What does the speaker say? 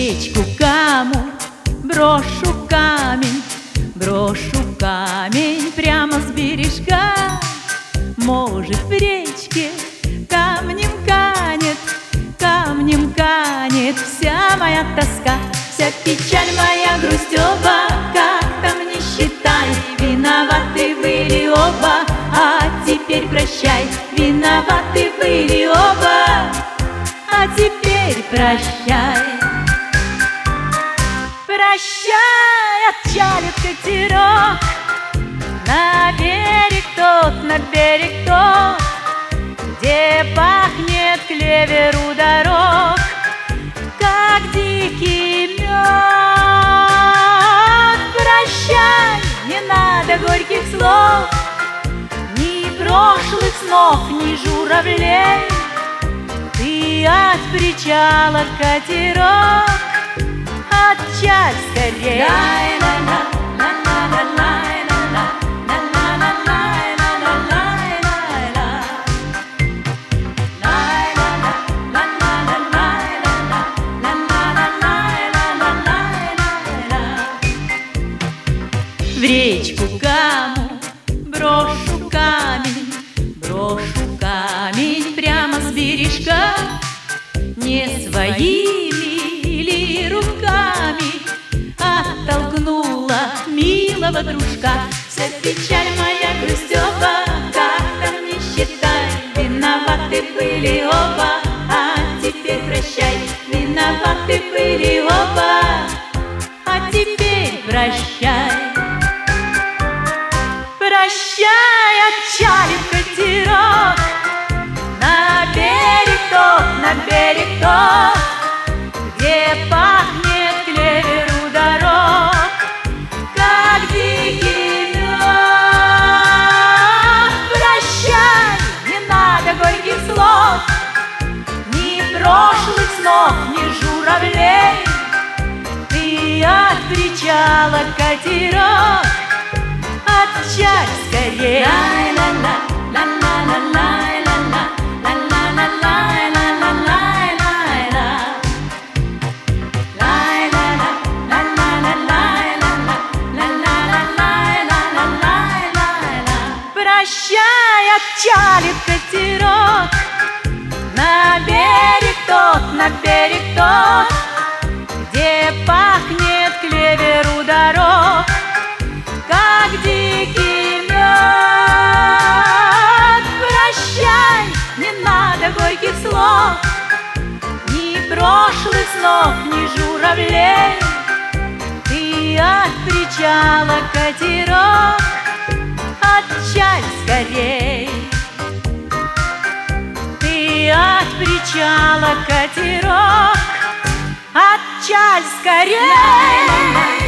речку Каму брошу камень, прямо с бережка. Может, в речке камнем канет вся моя тоска, вся печаль моя, грусть оба. Как там не считай, виноваты были оба. А теперь прощай, виноваты были оба. А теперь прощай. Прощай, отчалит катерок, на берег тот, где пахнет клевер у дорог, как дикий мед. Прощай, не надо горьких слов, ни прошлых снов, ни журавлей. Ты от причала катерок, отчаль скорей. В речку Каму брошу камень, прямо с бережка. Не своими ли руками оттолкнула милого дружка? Вся печаль моя, грусть оба. Как там не считай, виноваты были оба. А теперь прощай, виноваты были оба. А теперь прощай. Прощай, отчалит катерок, на берег тот, где пахнет клевер у дорог, как дикий мед. Прощай, не надо горьких слов, ни прошлых снов, ни журавлей. Ты от причала катерок, отчаль скорей. Прощай, отчалит катерок, на берег тот, где пахнет клевер у дорог, как дикий мед. Прощай, не надо горьких слов, ни прошлых снов, ни журавлей. Ты от причала катерок, отчаль скорей. Ты от причала катерок, отчаль скорей.